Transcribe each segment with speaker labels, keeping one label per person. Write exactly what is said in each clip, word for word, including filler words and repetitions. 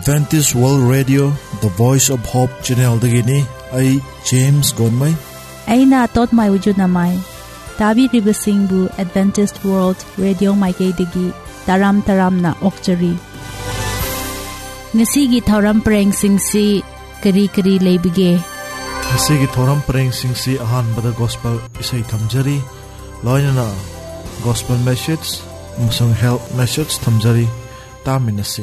Speaker 1: Adventist World Radio The Voice of Hope Channel dagini ay James Gonmay.
Speaker 2: Ay na tot may wujud na may. Tabi ribasingbu Adventist World Radio Maykay digi taram taram na okchari. Ngasigi thoram preng singsi kari kari leibige.
Speaker 1: Ngasigi thoram preng singsi ahan bada gospel isay thamjari. Loina na gospel message musong help message thamjari taminasi.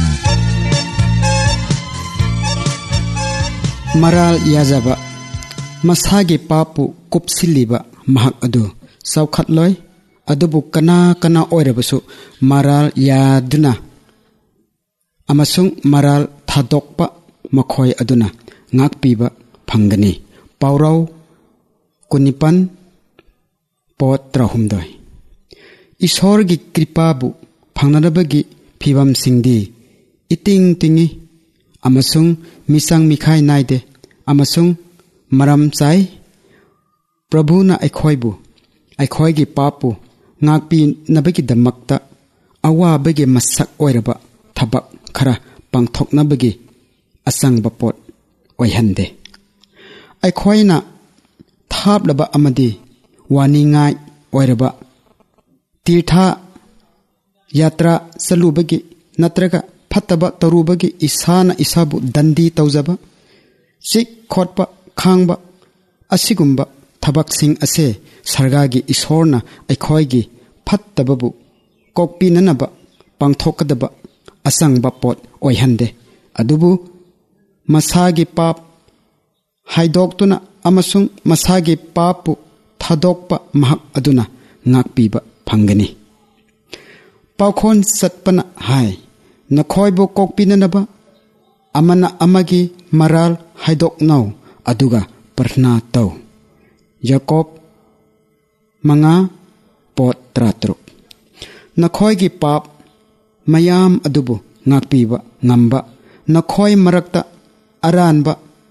Speaker 3: Maral yazaba masagi papu kupsiliba mahak adu saukhatloi adubu kana kana oirabasu maral yaduna amasung maral thadokpa makhoi aduna ngakpiba phangani paurau kunipan pot trahumdoi ishorgi kripabu phangnarabagi phibam singdi iting tingi amasung misang mikhai naide amasung maram chai prabhuna aikhoibu aikhoigi papu ngakpi nabagi damakta awabagi masak oiraba thabak khara pangthoknabagi asangba pot oihande aikhoina thablaba amadi waningai oiraba tirtha yatra salubagi natraga phataba tarubagi isana isabu dandi tawjaba sik khotpa khangba asigumba thabak sing ase sargagi isorna aikhoigi phattababu kokpinanaba pangthokadaba asangba pot oihande adubu masagi pap haidoktuna amasung masagi papu thadokpa mahak aduna ngakpiba phangani paukhon satpana hai nakhoibo kokpinanaba amana amagi maral haidoknau aduga prarthna tau Jacob manga pot tratruk nakhoigi pap mayam adubu ngakpiba ngamba nakhoi marakta aranba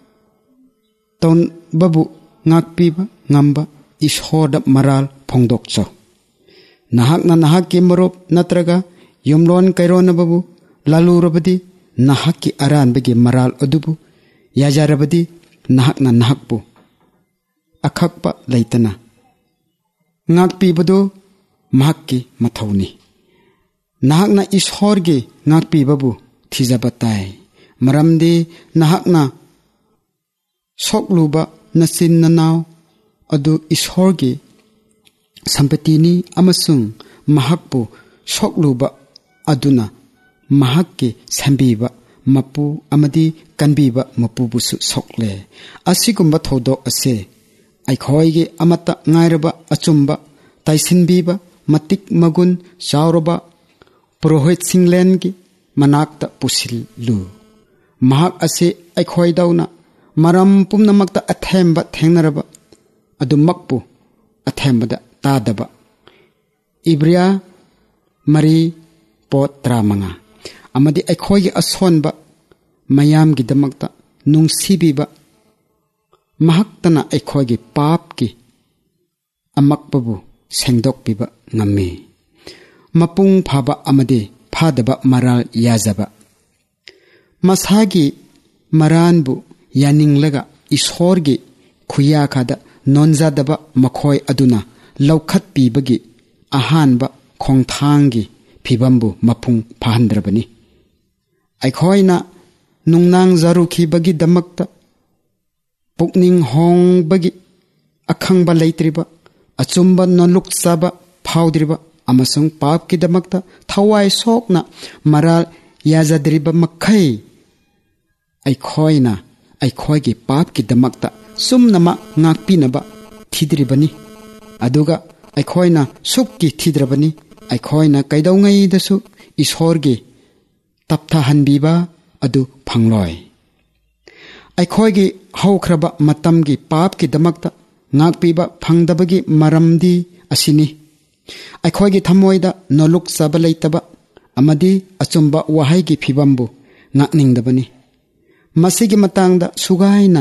Speaker 3: ton babu ngakpiba ngamba ishoda maral phongdok chaw nahak na nahak ki marup natraga yumlon kairona babu lalu rabadi nahak ki aran bagi maral adubu yajarabadi nahak na nahak bu akhakpa laitana ngakpi badu mahakki mathauni nahak na ishorge ngakpi babu thijabatai maramdi nahak na sokluba nasin nanaw adu ishorge sampatini amasung mahakpu sokluba aduna mahakki sambiba mapu amadi kanbiba mapu busu sokle asigumba thodok ase aikhoige amata ngairaba achumba taisinbiba matik magun chauraba purohit singlengi manakta pusillu mahak ase aikhoidauna maram pumnamakta athemba thengnaraba adumakpu athembada tadaba ibria mari pot tramanga amadi aikhoigi asonba mayamgi damakta nungsibiba mahaktana aikhoigi papki amakpabu sengdokpiba ngami mapung phaba amadi phadaba maral yazaba masagi maranbu yaninglaga ishorgi khuya khada nonjadaba makhoi aduna laukhat pibagi ahanba khongthangi phibambu mapung phahandrabani aikhoina nungnang zaruki bagi damakta pukning hong bagi akhangba leitriba achumba noluk saba phaudriba amasung papki damakta thawai sokna maral yazadriba makhai aikhoina aikhoigi papki damakta sumnama ngakpinaba thidribani aduga aikhoina sukki thidrabani aikhoina kaidongai dasu ishorgi taptha hanbiba adu phangloi aikhoigi haukraba matamgi papki damakta ngakpiba phangdabagi maramdi asini aikhoigi thamoida noluk sabalaitaba amadi achumba wahaigi phibambu ngakningdabani masigi matangda sugaina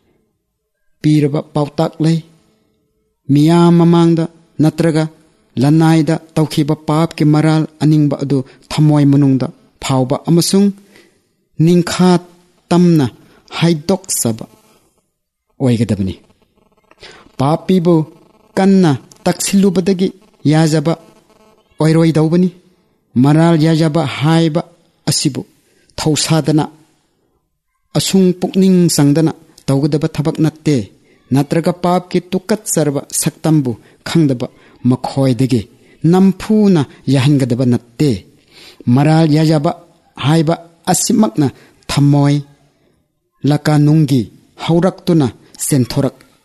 Speaker 3: piraba pautak lei miyam mamangda natraga lanaida tawkhiba papki maral aningba adu thamoi manungda phauba amasung ningkha tamna haidok saba oigadabani papibu kanna taksilubadagi yajaba oiroi daubani maral yajaba haiba asibu thausadana asung pukning sangdana tawgadaba thabak natte natraga papki tukat sarba saktambu khangdaba makhoidagi namphuna yahangadaba natte maral yajaba haiba asimakna thamoi laka nungi hauraktuna senthorak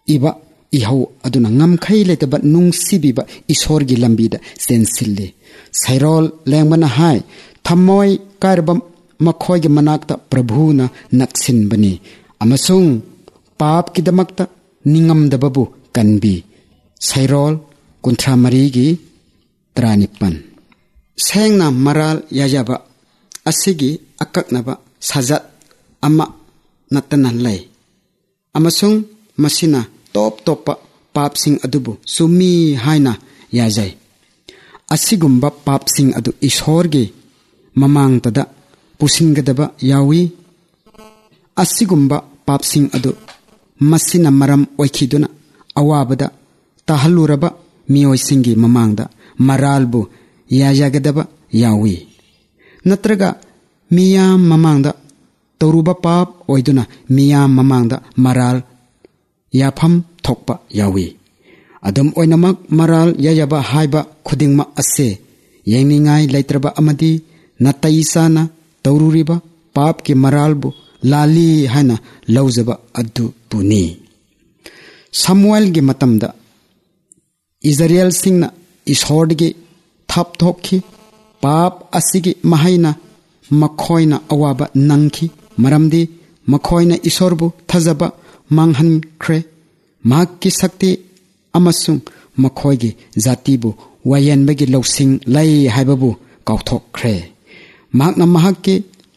Speaker 3: iba ihau aduna ngamkhai letaba nungsibiba ishorgi lambida sensilli sairol lengmana hai thamoi karba makhoy gi manakta prabhuna naksinbani amasung pap kidamakta ningamdababu kanbi sairol kunthra mari gi tranipan sengna maral yajaba asigi akaknaba sajat ama natanan lay amasung masina top topa papsing adubu sumi haina yajay asigumba papsing adu ishorgi mamang tada pusingadaba yawi asigumba papsing adu masina maram oikhiduna awabada tahaluraba miyoisingi mamangda maralbu yajagadaba yawi natraga miyam mamangda tauruba pap oiduna miyam mamangda maral yafam thokpa yawi adum oinamak maral yajaba haiba khudingma ase yengningai leitraba amadi nataisana taururiba pap ki maralbu lali haina laujaba adu puni samuel gi matamda Israel singna ishordgi thap thokhi pap asigi mahaina makhoina awaba nangki maramdi makhoina isorbu thajaba manghan khre makki sakti amasung makhoigi jatibu wayenbagi losing lai haibabu kauthok khre makna mahakki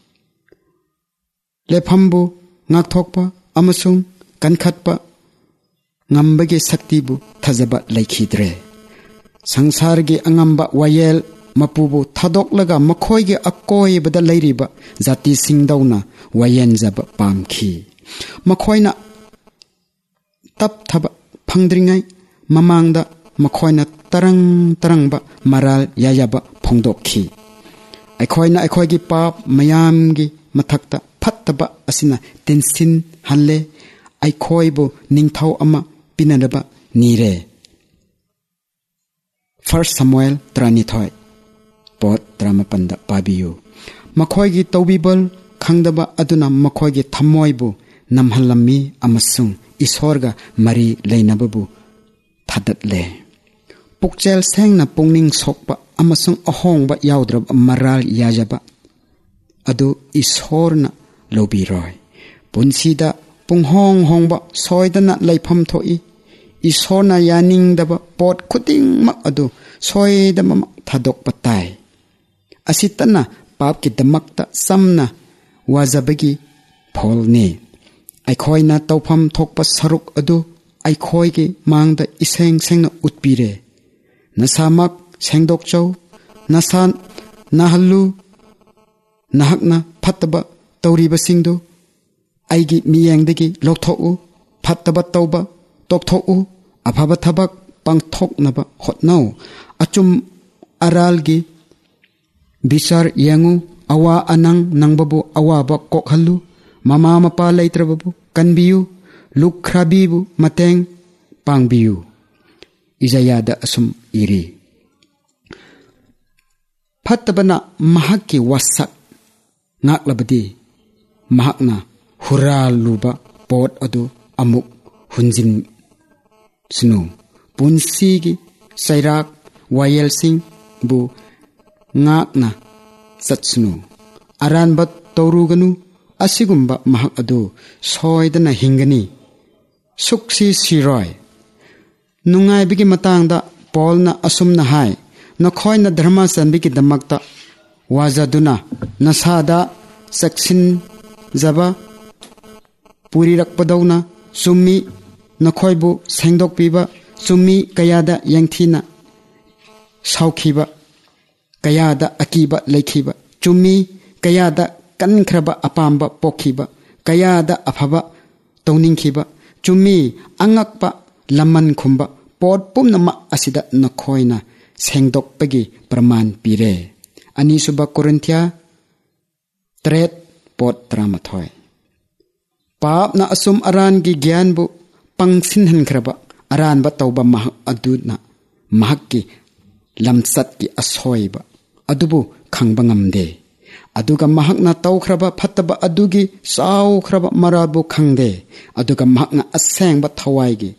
Speaker 3: lefambu ngakthokpa amasung kankhatpa ngambagi saktibu thajaba laikhidre sangsargi angamba wayel mapubu thadoklaga makhoigi akoi bada lairiba jati singdauna wayenjaba pamkhi makhoina tap thaba phangdringai mamangda makhoina tarang tarangba maral yayaba phongdokhi aikhoina aikhoigi pap mayamgi mathakta phattaba asina tensin halle aikhoibu ningthau ama pinadaba nire First Samuel Tranithoi Pot Tramapanda Pabiyu Makhoigi Tawbibal Khangdaba Aduna Makhoigi Thamoibu Namhalami Amasung Isorga Mari Leinababu Thadatle Pukchel Sengna Pungning Sokpa Amasung Ahongba Yaudrab Maral Yajaba Adu Isorna Lobiroi Punsida Punghong Hongba Soidana Laifam Thoi Isorna yaning daba pot kuting mak adu soy dama thadok patay asitana pap ki damakta samna wajabagi pholni aikhoina tawpham thokpa saruk adu aikhoi gi mangda iseng sengna utpire nasamak sengdok chau nasan nahallu nahakna phataba tawriba singdu aigi miyengdagi lokthoku phataba tawba tokthoku afaba thabak pangthoknaba hotnau achum aralgi bisar yangu awa anang nangbabu awaba kokhallu mama mapa leitrababu kanbiyu lukhrabibu mateng pangbiyu Isayada asum iri phatabana mahakki wasak ngaklabadi mahakna huraluba pot adu amuk hunjin snu punsigi sairak wayel sing bu ngakna satsnu aranbat toruganu asigumba mahak adu soidana hingani suksi siroi nungai bigi matangda polna asumna hai nakhoina dharma sanbigi damakta wajaduna nasada saksin jaba puri rakpadawna summi nakhoibu sengdok piba summi kayada yangthina saukhiba kayada akiba leikhiba chummi kayada kankraba apamba pokhiba kayada afaba towningkhiba chummi angakpa laman khumba pot pumnama asida nakhoina sengdokpagi praman pire ani suba korinthia tret pot tramathoi pap na asum aran gi gyan bu pangsin han khraba aran ba tawba mahak aduna mahakki lamsat ki asoiba adubu khangba ngamde aduga mahakna tawkhraba phattaba adugi saw khraba marabu khangde aduga mahakna asengba thawai gi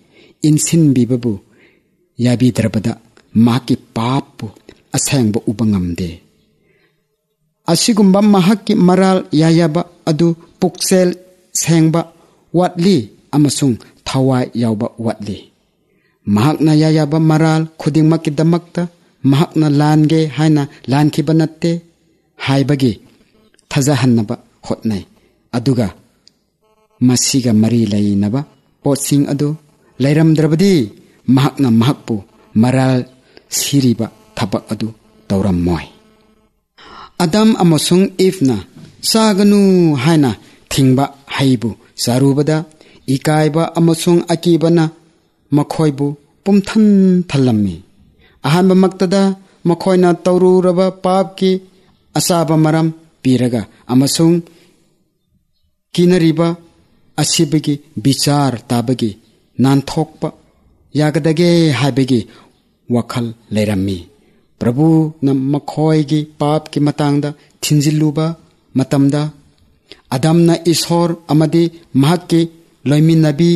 Speaker 3: insinbibabu yabidrabada mahakki paappu asengba uba ngamde. Asigumba mahakki maral yayaba adu puksel sengba watli amasung thawai yauba watli. Mahakna yayaba maral khudingmakkidamakta mahakna lange haina lankhiba natte haibagi thajahannaba hotnai. Aduga masiga mari lainaba potsing adu lairamdrabadi mahakna mahakpu maral siriba thabak adu taurammoy. Adam amasung Eve-na saganu haina thingba haibu sarubada ikaiba amasung akibana makhoibu pumthan thalammi. Ahanba maktada makhoina taururaba papki asaba maram piraga amasung kinariba asibagi bichar tabagi nanthokpa yagadage haibagi wakhal leirammi. Prabhu na makhoigi pap ki matangda thinjiluba matamda Adam na ishor amadi mahakki loiminabi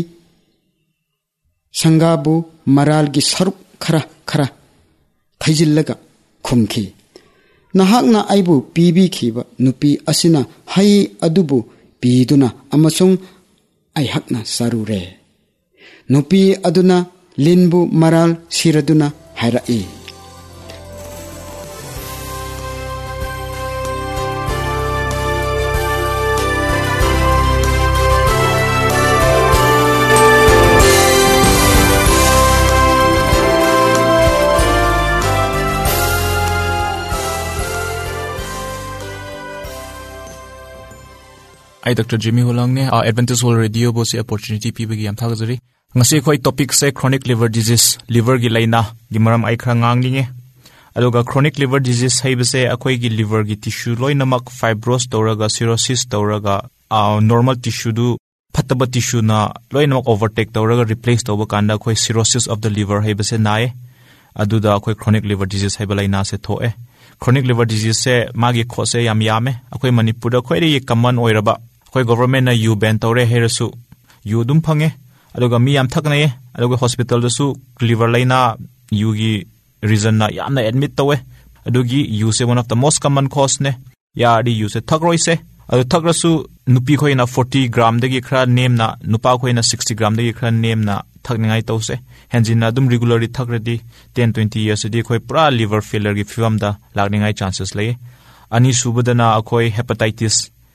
Speaker 3: sangabu maral gi saruk khara khara thaijillaga khumki. Nahakna aibu pibi khiba nupi asina hai adubu piduna amasung aihakna sarure. Nupi aduna linbu maral siraduna hairai.
Speaker 4: I Doctor Jimmy Hulang ne uh, Adventist World Radio bo se opportunity pi bagi am thagzari ngasi khoi topic se chronic liver disease liver gi laina gi maram ai khra ngang ni nge aluga chronic liver disease hai base akhoi gi liver gi tissue loinamak fibrous toraga cirrhosis toraga uh, normal tissue du phataba tissue na loinamak overtake toraga replace toba kanda khoi cirrhosis of the liver hai base nai aduda khoi chronic liver disease hai balaina se thoe. Chronic liver disease se magi khose yam yame akhoi manipur da khoi ri common oiraba khoi government na yu ban tore herasu yu dum phange aduga mi yam thakna ye aduga hospital da su liver laina yu gi reason na yamna admit tawe adugi yu se one of the most common cause ne ya ri yu se thakroi se adu thakrasu nupi khoi na forty gram dagi khra name na nupa khoi na sixty gram dagi khra name na thakningai tause henjin na dum regularly thakradi ten twenty years di khoi pura liver failure gi film da lagningai chances lay ani subadana khoi hepatitis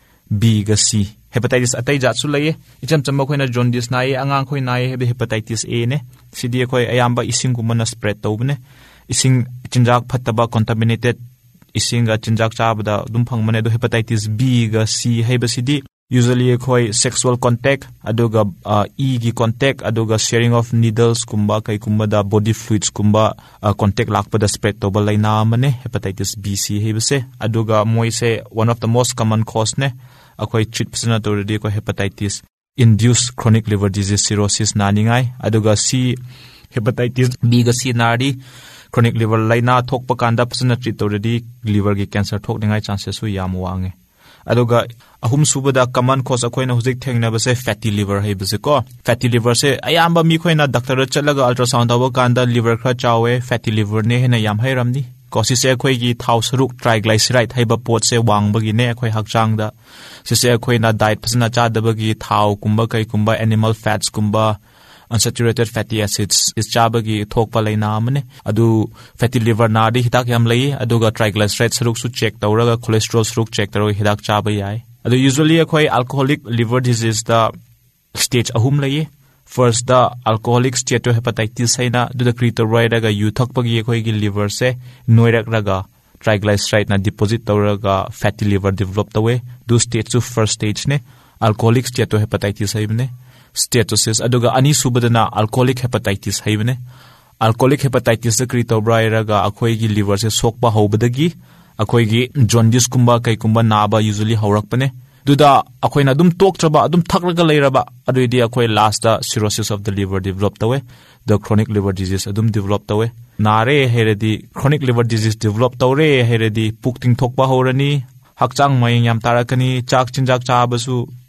Speaker 4: B ga C hepatitis atai jat su lay icham chamba khoi na jaundice na ye angang khoi na ye hepatitis A ne cd khoi ayamba ising kumana spread tawbne ising chinjak phattaba contaminated ising ga chinjak chabada dum phangmane do hepatitis B ga C haiba cd usually khoi sexual contact aduga uh, E gi contact aduga sharing of needles kumba kai kumba da body fluids kumba uh, contact lakpada spread to balaina mane hepatitis B C hebse aduga moi se one of the most common cause ne akhoi treat pasana to ready ko hepatitis induced chronic liver disease cirrhosis naningai aduga C hepatitis B ga C nari chronic liver laina thokpa kanda pasana treat to ready liver gi cancer thokningai chances su yam wange aduga ahum subada common cause akoina hujik thengna base fatty liver hai base ko fatty liver se ayamba mi khoina doctor chalaga ultrasound dawa kanda liver kha chawe fatty liver ne hena yam hai ramni kosi se khoi gi thau saruk triglyceride haiba pot se wangbagi ne khoi hakchang da se se khoina diet phasna cha dabagi thau kumba kai kumba animal fats kumba unsaturated fatty acids is chabagi thokpa laina amne adu fatty liver na di hitak yam lei aduga triglyceride saruk su check tawraga cholesterol saruk check taro hidak chaba yai adu usually akhoi alcoholic liver disease da stage ahum lei first da alcoholic steatohepatitis haina du da critoid ga yu thakpagi akhoi gi liver se noirak raga triglyceride na deposit tawraga fatty liver develop tawe du stage to first stage ne alcoholic steatohepatitis haibne steatosis aduga ani subadana alcoholic hepatitis haibne alcoholic hepatitis da critoid raga akhoi gi liver se sokpa hobadagi akhoi gi jaundice kumba kai kumba naba usually haurakpane duda akhoi na dum tok traba dum thakraga leiraba aduidi akhoi last da cirrhosis of the liver develop tawe the chronic liver disease adum develop tawe nare heredi chronic liver disease develop tawre heredi pukting thokpa horani hakchang mai yam tarakani chak chinjak chabasu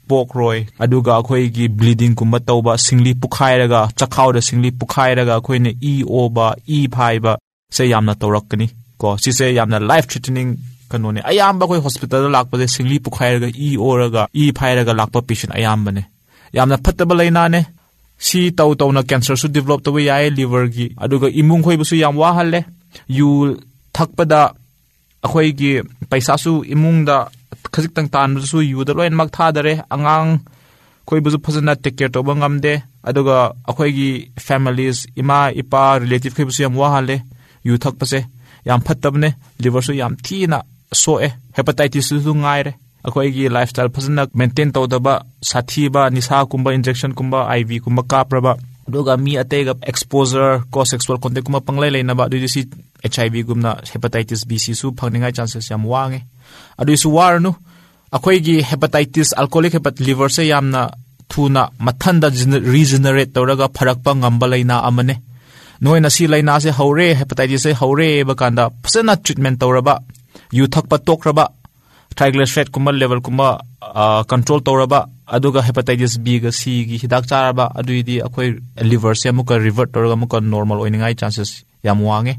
Speaker 4: ꯄꯣꯛꯔꯣꯏ ꯑꯗꯨꯒ ꯑꯩꯈꯣꯏꯒꯤ bleeding ꯀꯨꯝꯕ ꯇꯧꯕ ꯁꯤꯡꯂꯤ ꯄꯨꯈꯥꯏꯔꯒ ꯆꯈꯥꯎꯗ ꯁꯤꯡꯂꯤ ꯄꯨꯈꯥꯏꯔꯒ ꯑꯩꯈꯣꯏꯅ E ꯑꯣꯕ E five ꯁꯦ ꯌꯥꯝꯅ ꯇꯧꯔꯛꯀꯅꯤ ꯀꯣ ꯁꯤꯁꯦ ꯌꯥꯝꯅ ꯂꯥꯏꯐ ꯊ꯭ꯔꯦꯇꯅꯤꯡ ꯀꯩꯅꯣꯅꯦ ꯑꯌꯥꯝꯕ ꯑꯩꯈꯣꯏ ꯍꯣꯁꯄꯤꯇꯥꯜꯗ ꯂꯥꯛꯄꯁꯦ ꯁꯤꯡꯂꯤ ꯄꯨꯈꯥꯏꯔꯒ ꯏ ꯑꯣꯔꯒ ꯏ ꯐꯥꯏꯔꯒ ꯂꯥꯛꯄ ꯄꯦꯁꯦꯟ ꯑꯌꯥꯝꯕꯅꯦ ꯌꯥꯝꯅ ꯐꯠꯇꯕ ꯂꯩꯅꯥꯅꯦ ꯁꯤ ꯇꯧ ꯇꯧꯅ ꯀꯦꯟꯁꯔꯁꯨ ꯗꯤꯕꯦꯂꯞ ꯇꯧꯕ ꯌꯥꯏ ꯂꯤꯚꯔꯒꯤ ꯑꯗꯨꯒ ꯏꯃꯨꯡ ꯈꯣꯏꯕꯨꯁꯨ ꯌꯥꯝ ꯋꯥꯍꯜꯂꯦ ꯌꯨ ꯊꯛꯄꯗ ꯑꯩꯈꯣꯏꯒꯤ ꯄꯩꯁꯥꯁꯨ ꯏꯃꯨꯡꯗ ꯈꯖꯤꯛꯇꯪ ꯇꯥꯟꯕꯗꯁꯨ ꯌꯨꯗ ꯂꯣꯏꯅꯃꯛ ꯊꯥꯗꯔꯦ ꯑꯉꯥꯡ ꯈꯣꯏꯕꯨꯁꯨ ꯐꯖꯅ ꯇꯦꯛ ꯀꯦꯌꯔ ꯇꯧꯕ ꯉꯝꯗꯦ ꯑꯗꯨꯒ ꯑꯩꯈꯣꯏꯒꯤ ꯐꯦꯃꯤꯂꯤꯁ ꯏꯃꯥ ꯏꯄꯥ ꯔꯤꯂꯦꯇꯤꯚ ꯈꯣꯏꯕꯨꯁꯨ ꯌꯥꯝ ꯋꯥꯍꯜꯂꯦ ꯌꯨ ꯊꯛꯄꯁꯦ ꯌꯥꯝ ꯐꯠꯇꯕꯅꯦ ꯂꯤꯚꯔꯁꯨ ꯌꯥꯝ ꯊꯤꯅ ꯁꯣꯛꯑꯦ ꯍꯦꯄꯥꯇꯥꯏꯇꯤꯁꯁꯨ ꯉꯥꯏꯔꯦ ꯑꯩꯈꯣꯏꯒꯤ ꯂꯥꯏꯐꯁ꯭ꯇꯥꯏꯜ ꯐꯖꯅ ꯃꯦꯟꯇꯦꯟ ꯇꯧꯗꯕ ꯁꯥꯊꯤꯕ ꯅꯤꯁꯥꯒꯨꯝꯕ ꯏꯟꯖꯦꯛꯁꯟꯒꯨꯝꯕ ꯑꯥꯏ ꯚꯤꯒꯨꯝꯕ ꯀꯥꯞꯔꯕ ꯑꯗꯨꯒ ꯃꯤ ꯑꯇꯩꯒ ꯑꯦꯛꯁꯄꯣꯖꯔ ꯀꯣ ꯁꯦꯛꯁꯨꯋꯦꯜ ꯀꯣꯟꯇꯦꯛꯀꯨꯝꯕ ꯄꯪꯂꯩ ꯂꯩꯅꯕ ꯑꯗꯨꯗꯤ ꯁꯤ ꯑꯩꯆ ꯑꯥꯏ ꯚꯤꯒꯨꯝꯅ ꯍꯦꯄꯥꯇꯥꯏꯇꯤꯁ ꯕꯤ ꯁꯤꯁꯨ ꯐꯪꯅꯤꯡꯉꯥꯏ ꯆꯥꯟꯁꯦꯁ ꯌꯥꯝ ꯋꯥꯡꯉꯦ ꯑꯗꯨꯏꯁꯨ ꯋꯥꯔꯅꯨ ꯑꯩꯈꯣꯏꯒꯤ ꯍꯦꯄꯥꯇꯥꯏꯇꯤꯁ ꯑꯜꯀꯣꯍꯣꯂꯤꯛ ꯍꯦꯄꯥꯇ ꯂꯤꯚꯔꯁꯦ ꯌꯥꯝꯅ ꯊꯨꯅ ꯃꯊꯟꯗ ꯔꯤꯖꯅꯔꯦꯠ ꯇꯧꯔꯒ ꯐꯔꯛꯄ ꯉꯝꯕ ꯂꯩꯅꯥ ꯑꯃꯅꯦ ꯅꯣꯏꯅ ꯁꯤ ꯂꯩꯅꯥꯁꯦ ꯍꯧꯔꯦ ꯍꯦꯄꯥꯇꯥꯏꯇꯤꯁꯁꯦ ꯍꯧꯔꯦ ꯍꯥꯏꯕ ꯀꯥꯟꯗ ꯐꯖꯅ ꯇ꯭ꯔꯤꯠꯃꯦꯟ ꯇꯧꯔꯕ ꯌꯨ ꯊꯛꯄ ꯇꯣꯛꯈ꯭ꯔꯕ ꯇ꯭ꯔꯥꯏꯒ꯭ꯂꯤꯁꯦꯔꯥꯏꯗ ꯂꯦꯚꯦꯜꯒꯨꯝꯕ ꯀꯟꯇ꯭ꯔꯣल ꯇꯧꯔꯕ ꯑꯗꯨꯒ ꯍꯦꯄꯥꯇꯥꯏꯇꯤꯁ ꯕꯤꯒ ꯁꯤꯒꯤ ꯍꯤꯗꯥꯛ ꯆꯥꯔꯕ ꯑꯗꯨꯏꯗꯤ ꯑꯩꯈꯣꯏ ꯂꯤꯚꯔꯁꯦ ꯑꯃꯨꯛꯀ ꯔꯤꯚꯔꯠ ꯇꯧꯔꯒ ꯑꯃꯨꯛꯀ ꯅꯣꯔꯃꯦꯜ ꯑꯣꯏꯅꯤꯡꯉꯥꯏ ꯆꯥꯟꯁꯦꯁ ꯌꯥꯝ ꯋꯥꯡꯉꯦ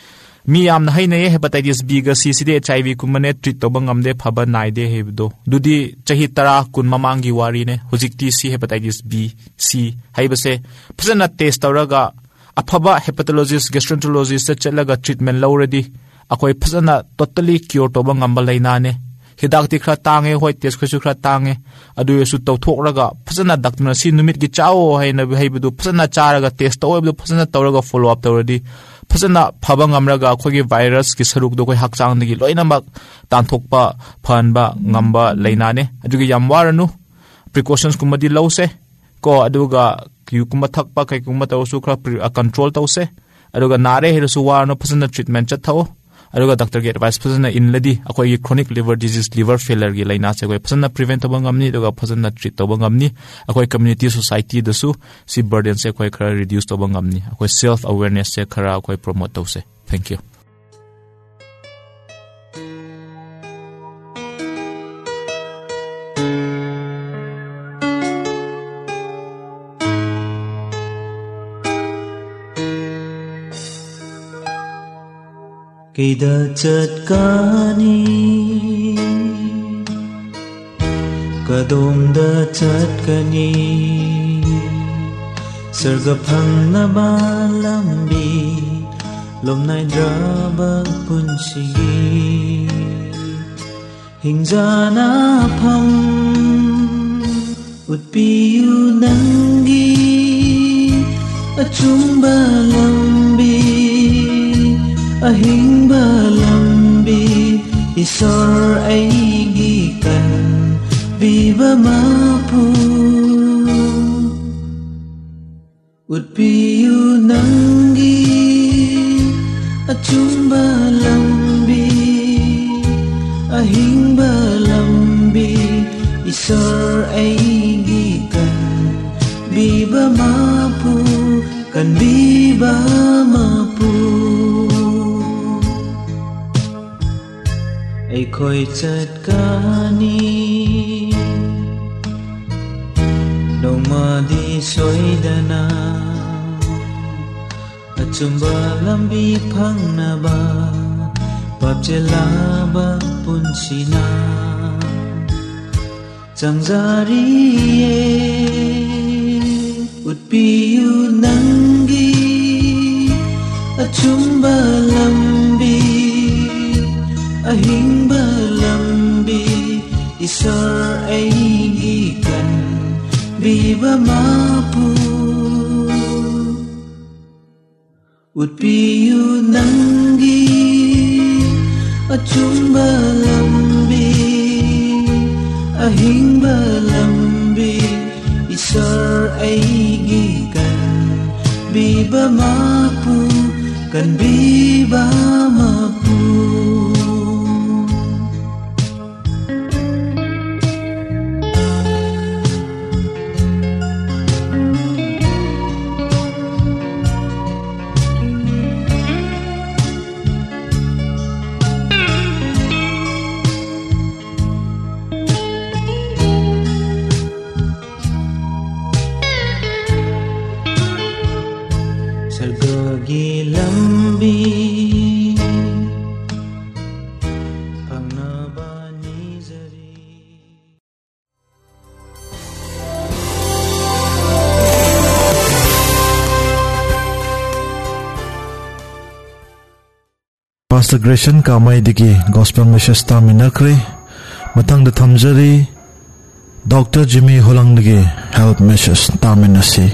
Speaker 4: ꯃꯤ ꯌꯥꯝꯅ ꯍꯩꯅꯩꯌꯦ ꯍꯦꯄꯥꯇꯥꯏꯇꯤꯁ ꯕꯤꯒ ꯁꯤꯁꯤꯗꯤ ꯑꯩꯆ ꯑꯥꯏ ꯚꯤ ꯀꯨꯝꯕꯅꯦ ꯇ꯭ꯔꯤꯠ ꯇꯧꯕ ꯉꯝꯗꯦ ꯐꯕ ꯅꯥꯏꯗꯦ ꯍꯥꯏꯕꯗꯣ ꯑꯗꯨꯗꯤ ꯆꯍꯤ ꯇꯔꯥ ꯀꯨꯟ ꯃꯃꯥꯡꯒꯤ ꯋꯥꯔꯤꯅꯦ ꯍꯧꯖꯤꯛꯇꯤ ꯁꯤ ꯍꯦꯄꯥꯇꯥꯏꯇꯤꯁ ꯕꯤ ꯁꯤ ꯍꯥꯏꯕꯁꯦ ꯐꯖꯅ ꯇꯦꯁ ꯇꯧꯔꯒ ꯑꯐꯕ ꯍꯦꯄꯥꯇꯣꯂꯣꯖꯤꯁ ꯒꯦꯁꯇ꯭ꯔꯣꯟꯇ꯭ꯔꯣꯂꯣꯖꯤꯁꯇ ꯆꯠꯂꯒ ꯇ꯭ꯔꯤꯠꯃꯦꯟ ꯂꯧꯔꯗꯤ ꯑꯩꯈꯣꯏ ꯐꯖꯅ ꯇꯣꯇally ꯀ꯭ꯌꯣꯔ ꯇꯧꯕ ꯉꯝꯕ ꯂꯩꯅꯥꯅꯦ ꯍꯤꯗꯥꯛꯇꯤ ꯈꯔ ꯇꯥꯡꯉꯦ ꯍꯣꯏ ꯇꯦꯁ ꯈꯔꯁꯨ ꯈꯔ ꯇꯥꯡꯉꯦ ꯑꯗꯨꯑꯣꯏꯁꯨ ꯇꯧꯊꯣꯛꯔꯒ ꯐꯖꯅ ꯗꯥꯛꯇꯔꯅ ꯁꯤ ꯅꯨꯃꯤꯠꯀꯤ ꯆꯥꯑꯣ ꯍꯥꯏꯅ ꯍꯩꯕꯗꯨ ꯐꯖꯅ ꯆꯥꯔꯒ ꯇꯦꯁ ꯇꯧꯕꯗꯨ ꯐꯖꯅ ꯇꯧꯔꯒ ꯐꯣꯂꯣ ꯑꯞ ꯇꯧꯔꯗꯤ ꯐꯖꯅ ꯐꯕ ꯉꯝꯔꯒ ꯑꯩꯈꯣꯏꯒꯤ ꯚꯥꯏꯔꯁꯀꯤ ꯁꯔꯨꯛꯇꯣ ꯑꯩꯈꯣꯏ ꯍꯛꯆꯥꯡꯗꯒꯤ ꯂꯣꯏꯅꯃꯛ ꯇꯥꯟꯊꯣꯛꯄ ꯐꯍꯟꯕ ꯉꯝꯕ ꯂꯩꯅꯥꯅꯦ ꯑꯗꯨꯒꯤ ꯌꯥꯝ ꯋꯥꯔꯅꯨ ꯄ꯭ꯔꯤꯀꯣꯁꯟꯁꯀꯨꯝꯕꯗꯤ ꯂꯧꯁꯦ ꯀꯣ ꯑꯗꯨꯒ ꯌꯨꯒꯨꯝꯕ ꯊꯛꯄ ꯀꯩꯒꯨꯝꯕ ꯇꯧꯔꯁꯨ ꯈꯔ ꯀꯟꯇ꯭ꯔꯣꯜ ꯇꯧꯁꯦ ꯑꯗꯨꯒ ꯅꯥꯔꯦ ꯍꯥꯏꯔꯁꯨ ꯋꯥꯔꯅꯨ ꯐꯖꯅ ꯇ꯭ꯔꯤꯠꯃꯦꯟ ꯆꯠꯊꯧ ꯑꯗꯨꯒ ꯗꯣꯛꯇꯔꯒꯤ ꯑꯦꯗꯚꯥꯏꯁ ꯐꯖꯅ ꯏꯟꯂꯗꯤ ꯑꯩꯈꯣꯏꯒꯤ ꯀ꯭ꯔꯣꯅꯤꯛ ꯂꯤꯚꯔ ꯗꯤꯖꯤꯁ ꯂꯤꯚꯔ ꯐꯦꯂꯔꯒꯤ ꯂꯩꯅꯥꯁꯦ ꯑꯩꯈꯣꯏ ꯐꯖꯅ ꯄ꯭ꯔꯤꯚꯦꯟ ꯇꯧꯕ ꯉꯝꯅꯤ ꯑꯗꯨꯒ ꯐꯖꯅ ꯇ꯭ꯔꯤꯠ ꯇꯧꯕ ꯉꯝꯅꯤ ꯑꯩꯈꯣꯏ ꯀꯝꯃ꯭ꯌꯨꯅꯤꯇꯤ ꯁꯣꯁꯥꯏꯇꯤꯗꯁꯨ ꯁꯤ ꯕꯔꯗꯦꯟꯁꯦ ꯑꯩꯈꯣꯏ ꯈꯔ ꯔꯤꯗ꯭ꯌꯨꯁ ꯇꯧꯕ ꯉꯝꯅꯤ ꯑꯩꯈꯣꯏ ꯁꯦꯜꯐ ꯑꯋꯦꯌꯔꯅꯦꯁꯁꯦ ꯈꯔ ꯑꯩꯈꯣꯏ ꯄ꯭ꯔꯣꯃꯣꯠ ꯇꯧꯁꯦ thank you
Speaker 5: Kida chatkani Kadomda chatkani Sarga phangnaba lambi Lomnai draba punshigi Hingjana pham Utpiyu nangi Achumba lambi Ahingba lambi isor aigi kan biba mapu Utpiyu nangi achumba lambi Ahingba lambi isor aigi kan biba mapu kan biba mapu Aikoy chatkani Nongmadi soidana Achumba lambi phangnaba Papchelaba punsina Changjariye Utpiyu nangi Achumba lambi Ahingba lambi isor aigi kan biba mapu Utpiyu nangi achumba lambi Ahingba lambi isor aigi kan biba mapu kan biba mapu
Speaker 1: Transgression kamay digi gospel message taminakri matang da thamjari Doctor Jimmy Holang digi health message taminasi.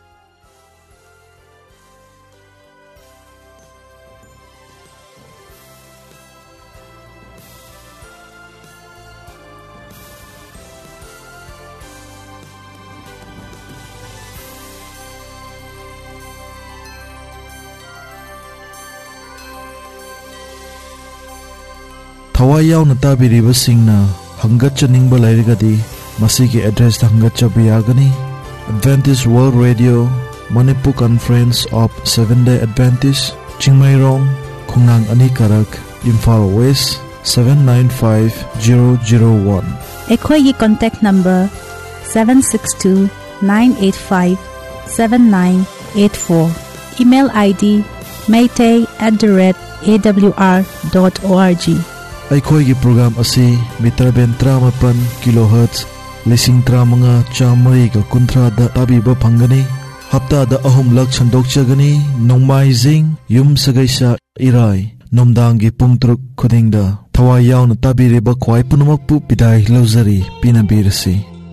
Speaker 1: Thawai yaw na tabiriba singna hanggat chaningba lairigadi masigi address ta hanggat chabiyagani Adventist World Radio Manipur Conference of Seventh Day Adventist Chingmairong Khungnang Anikarak Imphal West seven nine five zero zero one.
Speaker 2: Ekhoyi contact number seven six two nine eight five seven nine eight four. Email I D maytay at the rate a w r dot org.
Speaker 1: Aikhoy gi program asi meter ben tramapan kilohertz lising tramanga chamari ga kuntra da tabi ba phangani hafta da ahum lak chandok chagani nongmai jing yum sagaisa irai nomdang gi pungtruk khuding da thawai yaw na tabi re ba khwai punumak pu pidai lozari pinabirasi.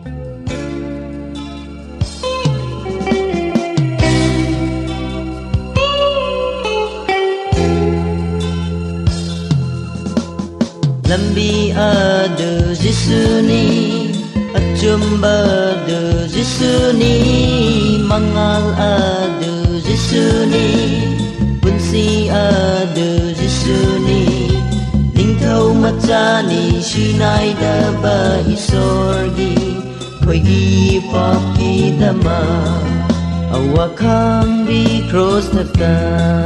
Speaker 5: Lambi ada Jisuni Acumba ada Jisuni Mangal ada Jisuni Punsi ada Jisuni Lingthau macani Shinai daba isorgi Koigi papi dama Awakang bi cross nata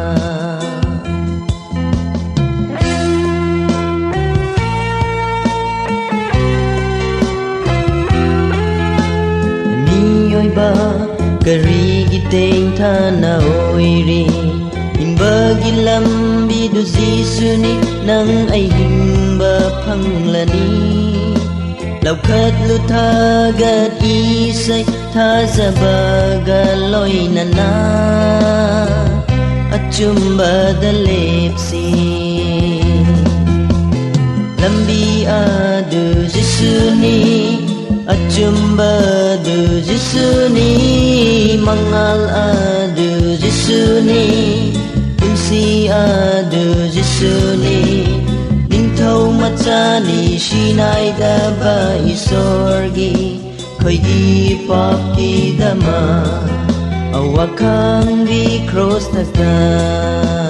Speaker 5: ba karigi teng thana oiri imbagi lambi du jisuni nang ai himba phanglani laukhat luthagat isai thazabaga loinana achumba dalepsi lambi adu jisuni Acumba adu Jisuni Mangal adu Jisuni Punsi adu Jisuni Lingthau macani Shinai daba isorgi Koigi papi dama Awakang di cross tagta